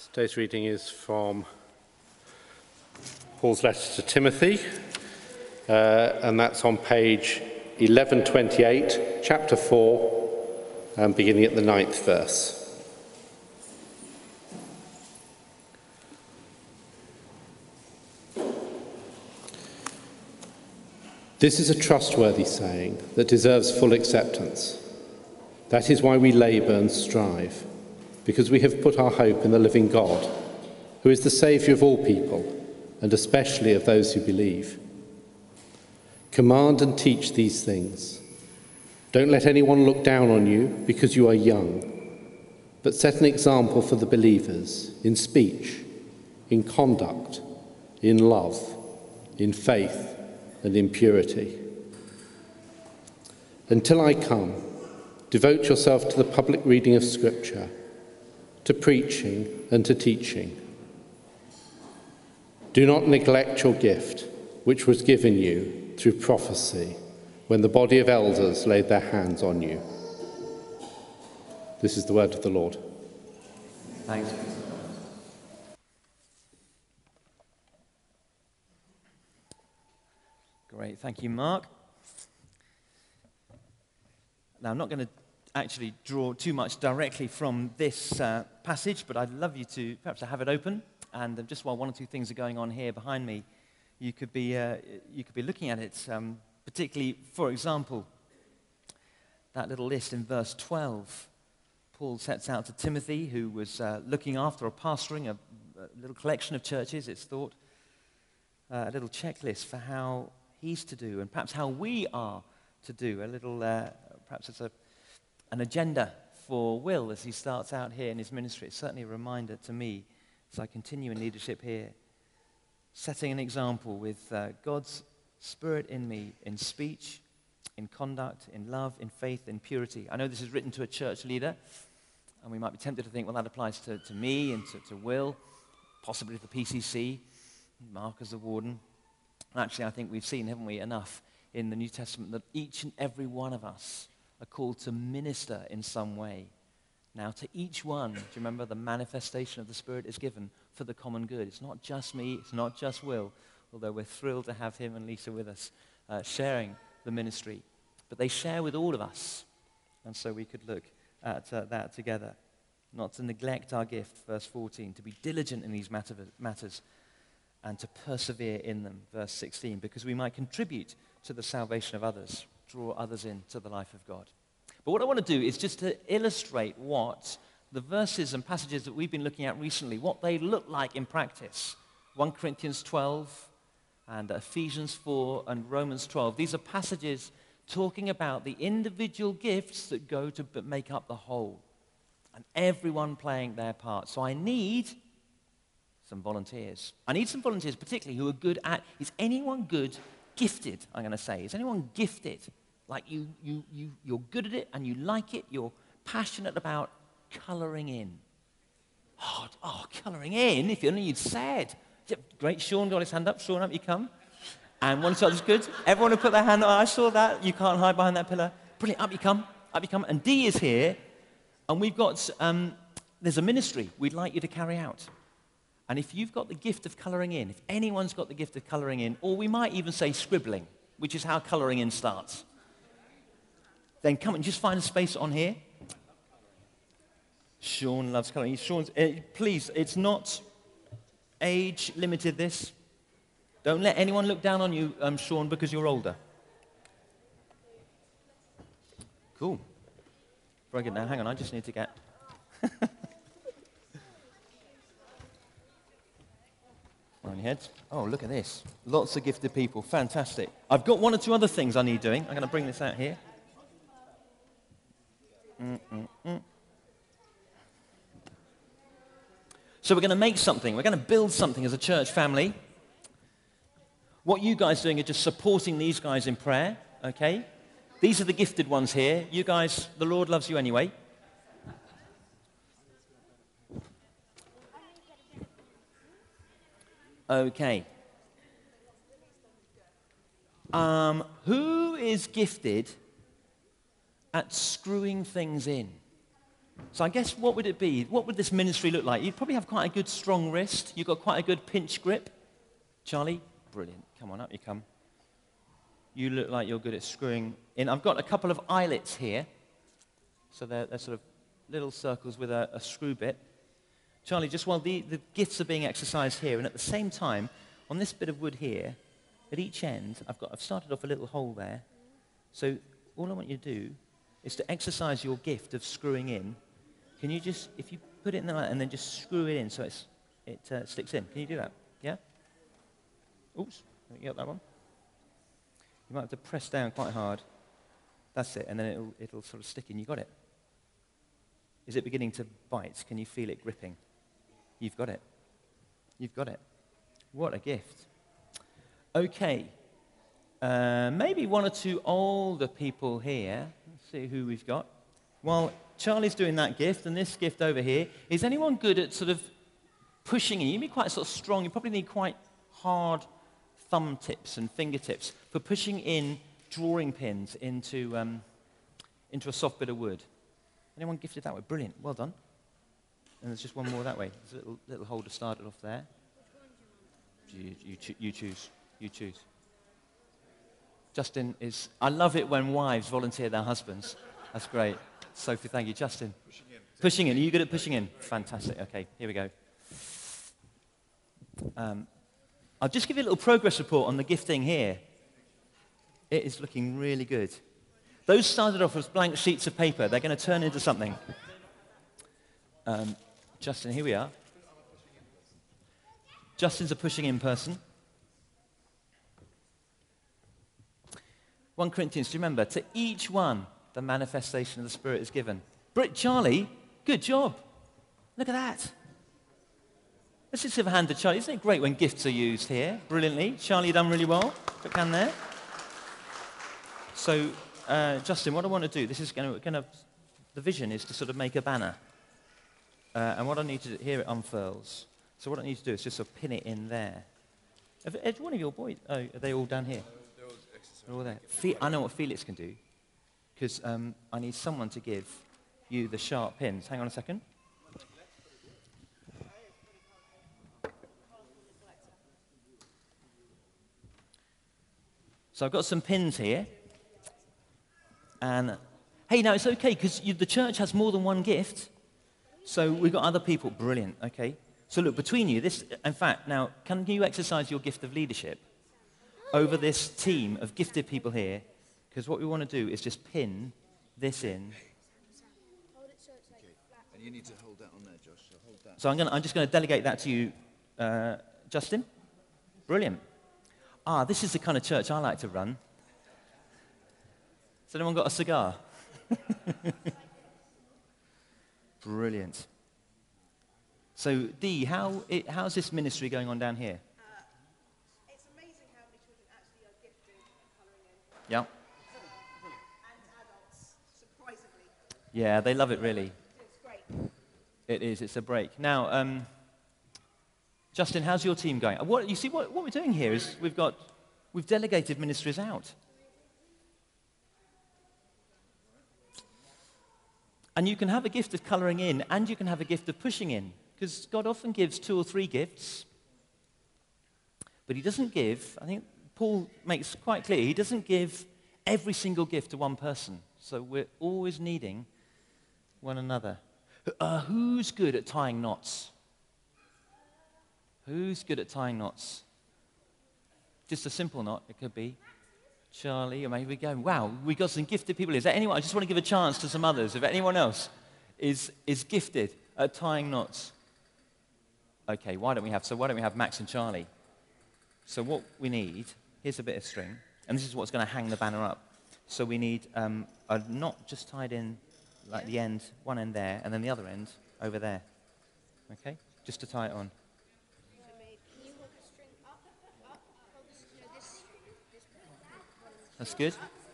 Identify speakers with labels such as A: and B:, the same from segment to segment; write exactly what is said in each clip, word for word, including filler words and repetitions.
A: Today's reading is from Paul's letter to Timothy, uh, and that's on page eleven twenty-eight, chapter four, and beginning at the ninth verse. This is a trustworthy saying that deserves full acceptance. That is why we labour and strive, because we have put our hope in the living God, who is the Saviour of all people, and especially of those who believe. Command and teach these things. Don't let anyone look down on you because you are young, but set an example for the believers in speech, in conduct, in love, in faith, and in purity. Until I come, devote yourself to the public reading of Scripture, to preaching and to teaching. Do not neglect your gift, which was given you through prophecy, when the body of elders laid their hands on you. This is the word of the Lord.
B: Thanks. Great, thank you, Mark. Now, I'm not going to actually draw too much directly from this uh, passage, but I'd love you to perhaps to have it open. And uh, just while one or two things are going on here behind me, you could be uh, you could be looking at it. Um, particularly, for example, that little list in verse twelve. Paul sets out to Timothy, who was uh, looking after or pastoring a, a little collection of churches. It's thought uh, a little checklist for how he's to do, and perhaps how we are to do. A little, uh, perhaps it's a an agenda for Will as he starts out here in his ministry. It's certainly a reminder to me as I continue in leadership here, setting an example with uh, God's Spirit in me, in speech, in conduct, in love, in faith, in purity. I know this is written to a church leader, and we might be tempted to think, well, that applies to, to me and to, to Will, possibly to the P C C, Mark as the warden. And actually, I think we've seen, haven't we, enough in the New Testament that each and every one of us are called to minister in some way. Now, to each one, do you remember the manifestation of the Spirit is given for the common good? It's not just me, it's not just Will, although we're thrilled to have him and Lisa with us uh, sharing the ministry. But they share with all of us, and so we could look at uh, that together. Not to neglect our gift, verse fourteen, to be diligent in these matter- matters and to persevere in them, verse sixteen, because we might contribute to the salvation of others, draw others into the life of God. But what I want to do is just to illustrate what the verses and passages that we've been looking at recently, what they look like in practice. First Corinthians twelve and Ephesians four and Romans twelve. These are passages talking about the individual gifts that go to make up the whole, and everyone playing their part. So I need some volunteers. I need some volunteers particularly who are good at, is anyone good, gifted, I'm going to say. Is anyone gifted? Like you, you, you, you're good at it and you like it, you're passionate about colouring in. Oh, oh colouring in, if only you'd said. Great, Sean got his hand up. Sean, up you come. And one side is good. Everyone will put their hand up. I saw that. You can't hide behind that pillar. Brilliant, up you come. Up you come. And Dee is here. And we've got, um, there's a ministry we'd like you to carry out. And if you've got the gift of colouring in, if anyone's got the gift of colouring in, or we might even say scribbling, which is how colouring in starts, then come and just find a space on here. Sean loves colouring. Sean's, uh, please, it's not age limited, this. Don't let anyone look down on you, um, Sean, because you're older. Cool. Very good. Now, hang on, I just need to get... on your heads. Oh, look at this. Lots of gifted people. Fantastic. I've got one or two other things I need doing. I'm going to bring this out here. Mm-mm-mm. So we're going to make something. We're going to build something as a church family. What you guys are doing is just supporting these guys in prayer, okay? These are the gifted ones here. You guys, the Lord loves you anyway. Okay. Um, who is gifted at screwing things in? So I guess what would it be? What would this ministry look like? You'd probably have quite a good strong wrist. You've got quite a good pinch grip. Charlie, brilliant. Come on, up you come. You look like you're good at screwing in. I've got a couple of eyelets here. So they're, they're sort of little circles with a, a screw bit. Charlie, just while the, the gifts are being exercised here, and at the same time, on this bit of wood here, at each end, I've, got, I've started off a little hole there. So all I want you to do is to exercise your gift of screwing in. Can you just, if you put it in there and then just screw it in so it's, it uh, sticks in. Can you do that? Yeah? Oops, you got that one? You might have to press down quite hard. That's it, and then it'll, it'll sort of stick in. You got it? Is it beginning to bite? Can you feel it gripping? You've got it. You've got it. What a gift. Okay. Uh, maybe one or two older people here. Let's see who we've got. While Charlie's doing that gift and this gift over here, is anyone good at sort of pushing in? You need quite sort of strong. You probably need quite hard thumb tips and fingertips for pushing in drawing pins into, um, into a soft bit of wood. Anyone gifted that way? Brilliant. Well done. And there's just one more that way. There's a little, little holder started off there. You, you, cho you choose. You choose. Justin is... I love it when wives volunteer their husbands. That's great. Sophie, thank you. Justin. Pushing in. Pushing in. Are you good at pushing in? Fantastic. Okay, here we go. Um, I'll just give you a little progress report on the gifting here. It is looking really good. Those started off as blank sheets of paper. They're going to turn into something. Um, Justin, here we are. Justin's a pushing in person. First Corinthians, do you remember? To each one, the manifestation of the Spirit is given. Brit, Charlie, good job. Look at that. Let's just give a hand to Charlie. Isn't it great when gifts are used here? Brilliantly. Charlie, you've done really well. Quick hand there. So, uh, Justin, what I want to do, this is going to, the vision is to sort of make a banner. Uh, and what I need to do, here it unfurls. So what I need to do is just sort of pin it in there. Have, have one of your boys, oh, are they all down here? No, they're all there. Fe I know what Felix can do, because um, I need someone to give you the sharp pins. Hang on a second. So I've got some pins here. And, hey, now it's okay, because the church has more than one gift. So we've got other people. Brilliant, okay. So look, between you, this, in fact, now, can you exercise your gift of leadership over this team of gifted people here? Because what we want to do is just pin this in.
C: And you need to hold that on there, Josh. So, hold that.
B: so I'm, gonna, I'm just going to delegate that to you, uh, Justin. Brilliant. Ah, this is the kind of church I like to run. Has anyone got a cigar? Brilliant. So, Dee, how, it, how's this ministry going on down here?
D: Uh, it's amazing how many children actually are gifted at colouring in.
B: Yeah.
D: And adults, surprisingly.
B: Yeah, they love it, really.
D: It's great.
B: It is. It's a break. Now, um, Justin, how's your team going? What, you see, what, what we're doing here is we've got, we've delegated ministries out. And you can have a gift of colouring in, and you can have a gift of pushing in, because God often gives two or three gifts, but he doesn't give, I think Paul makes quite clear, he doesn't give every single gift to one person. So we're always needing one another. Uh, who's good at tying knots? Who's good at tying knots? Just a simple knot, it could be. Charlie, or maybe we're going, wow, we've got some gifted people. Is there anyone? I just want to give a chance to some others. If anyone else is, is gifted at tying knots. Okay, why don't we have, so why don't we have Max and Charlie? So what we need, here's a bit of string, and this is what's going to hang the banner up. So we need um, a knot just tied in, like the end, one end there, and then the other end over there. Okay, just to tie it on. That's good.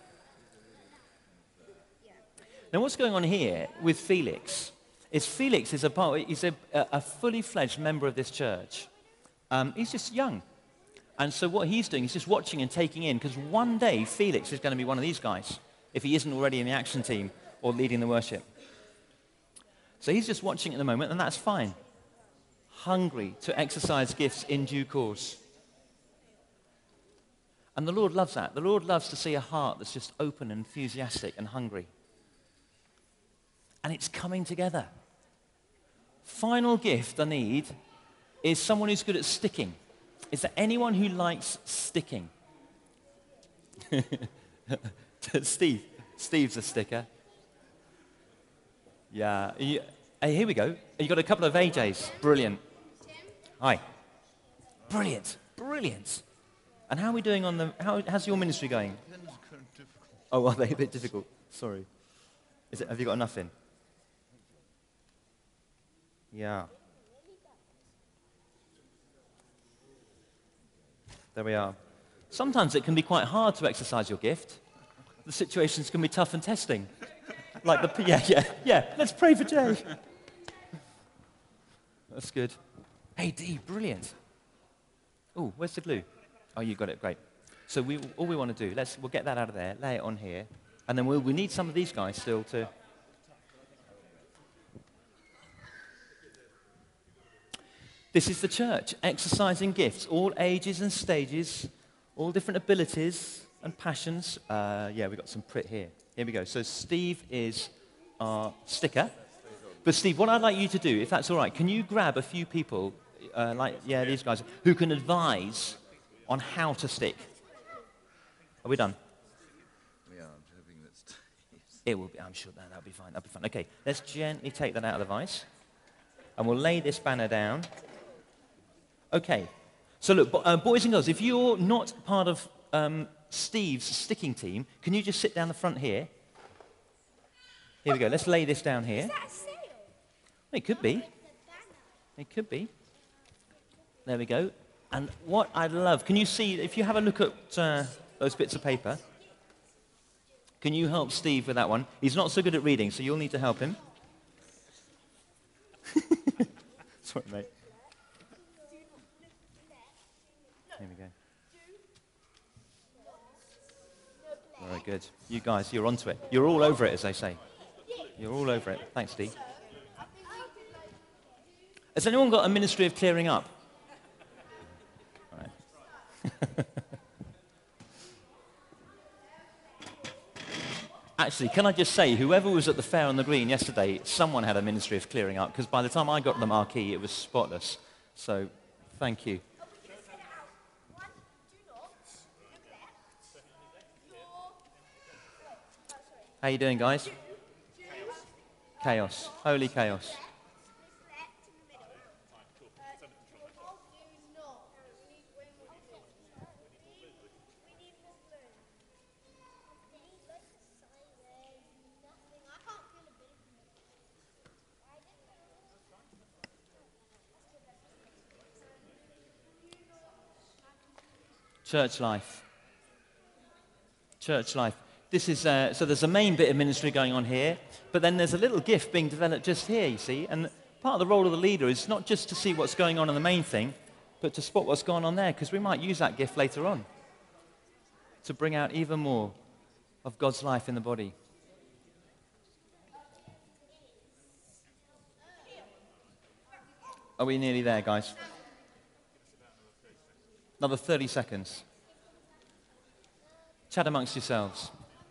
B: Now, what's going on here with Felix is Felix is a part, he's a, a fully fledged member of this church. Um, he's just young. And so what he's doing is just watching and taking in, because one day Felix is going to be one of these guys, if he isn't already in the action team or leading the worship. So he's just watching at the moment, and that's fine. Hungry to exercise gifts in due course. And the Lord loves that. The Lord loves to see a heart that's just open and enthusiastic and hungry. And it's coming together. Final gift I need is someone who's good at sticking. Is there anyone who likes sticking? Steve. Steve's a sticker. Yeah. You, hey, here we go. You've got a couple of A Js. Brilliant. Hi. Brilliant. Brilliant. And how are we doing on the... How, how's your ministry going? Oh, are they a bit difficult? Sorry. Is it, have you got enough in? Yeah. There we are. Sometimes it can be quite hard to exercise your gift. The situations can be tough and testing. Like the... Yeah, yeah, yeah. Let's pray for Jay. That's good. Hey, Dee, brilliant. Oh, where's the glue? Oh, you got it. Great. So we, all we want to do, let's, we'll get that out of there, lay it on here, and then we'll, we need some of these guys still to... This is the church, exercising gifts, all ages and stages, all different abilities and passions. Uh, yeah, we've got some Prit here. Here we go. So Steve is our sticker. But Steve, what I'd like you to do, if that's all right, can you grab a few people, uh, like, yeah, these guys, who can advise on how to stick? Are we done?
C: We are. I'm hoping that Steve's...
B: It will be, I'm sure that, that'll be fine. That'll be fine. Okay, let's gently take that out of the vise. And we'll lay this banner down. Okay. So look, uh, boys and girls, if you're not part of um, Steve's sticking team, can you just sit down the front here? Here we go. Let's lay this down here.
D: Is that a sail?
B: It could be. It could be. There we go. And what I love, can you see, if you have a look at uh, those bits of paper, can you help Steve with that one? He's not so good at reading, so you'll need to help him. Sorry, mate. Here we go. Very good. You guys, you're onto it. You're all over it, as they say. You're all over it. Thanks, Steve. Has anyone got a ministry of clearing up? All right. Actually, can I just say, whoever was at the fair on the green yesterday, someone had a ministry of clearing up, because by the time I got the marquee, it was spotless. So, thank you. How you doing, guys? Chaos. Holy chaos. Church life. Church life. This is, uh, so there's a main bit of ministry going on here, but then there's a little gift being developed just here, you see, and part of the role of the leader is not just to see what's going on in the main thing, but to spot what's going on there, because we might use that gift later on to bring out even more of God's life in the body. Are we nearly there, guys? Another thirty seconds. Chat amongst yourselves.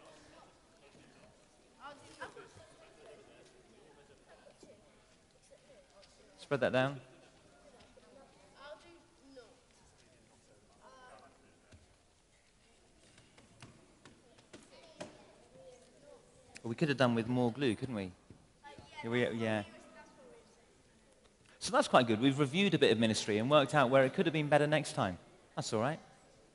B: Spread that down. Well, we could have done with more glue, couldn't we? Yeah. we? Yeah. So that's quite good. We've reviewed a bit of ministry and worked out where it could have been better next time. That's all right.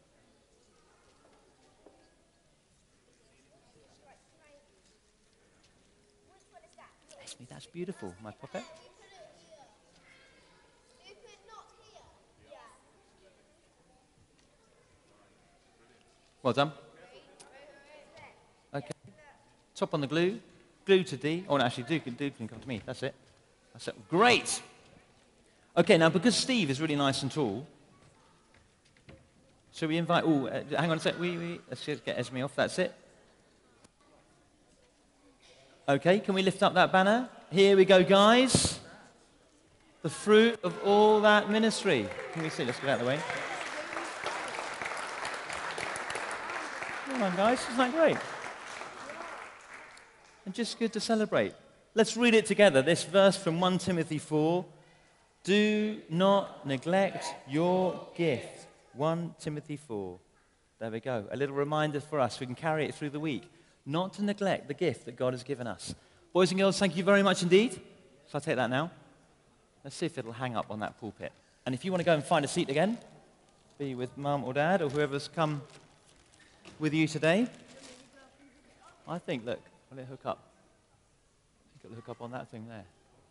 B: Esme, that's beautiful, my puppet. Well done. Okay. Top on the glue. Glue to D. Oh, no, actually, do, do can come to me. That's it. That's it. Great. Okay, now, because Steve is really nice and tall, shall we invite... Oh, uh, hang on a sec. We, we, let's just get Esme off. That's it. Okay, can we lift up that banner? here we go, guys. The fruit of all that ministry. Can we see? Let's get out of the way. Come on, guys. Isn't that great? And just good to celebrate. Let's read it together. This verse from First Timothy four. Do not neglect your gift. First Timothy four. There we go. A little reminder for us. We can carry it through the week. Not to neglect the gift that God has given us. Boys and girls, thank you very much indeed. Shall I take that now? Let's see if it'll hang up on that pulpit. And if you want to go and find a seat again, be with mum or dad or whoever's come with you today. I think, look, will it hook up? I think it'll hook up on that thing there.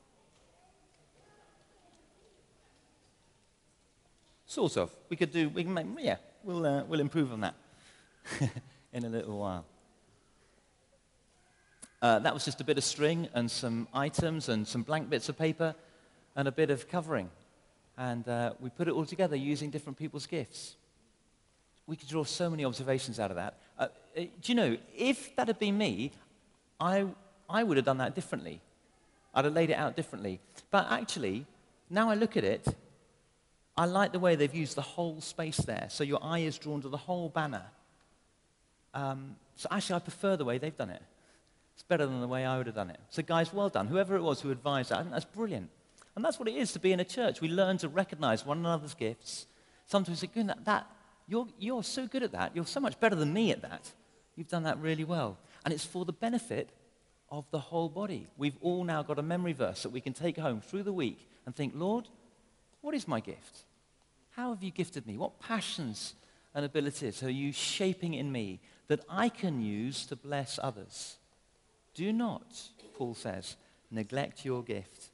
B: Sort of. We could do, we can make, yeah, we'll, uh, we'll improve on that in a little while. Uh, that was just a bit of string and some items and some blank bits of paper and a bit of covering. And uh, we put it all together using different people's gifts. We could draw so many observations out of that. Uh, do you know, if that had been me, I, I would have done that differently. I'd have laid it out differently. But actually, now I look at it, I like the way they've used the whole space there. So your eye is drawn to the whole banner. Um, so actually, I prefer the way they've done it. It's better than the way I would have done it. So guys, well done. Whoever it was who advised that, I think that's brilliant. And that's what it is to be in a church. We learn to recognize one another's gifts. Sometimes we think, that, that you're, you're so good at that. You're so much better than me at that. You've done that really well. And it's for the benefit of the whole body. We've all now got a memory verse that we can take home through the week and think, Lord, what is my gift? How have you gifted me? What passions and abilities are you shaping in me that I can use to bless others? Do not, Paul says, neglect your gift.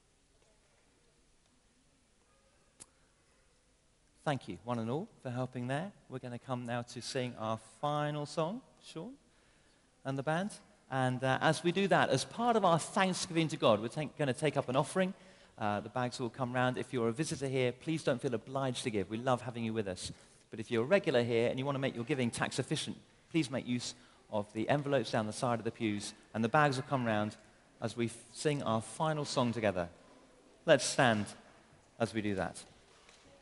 B: Thank you, one and all, for helping there. We're going to come now to sing our final song, Sean and the band. And uh, as we do that, as part of our thanksgiving to God, we're going to take up an offering. Uh, the bags will come round. If you're a visitor here, please don't feel obliged to give. We love having you with us. But if you're a regular here and you want to make your giving tax efficient, please make use of the envelopes down the side of the pews, and the bags will come round as we sing our final song together. Let's stand as we do that.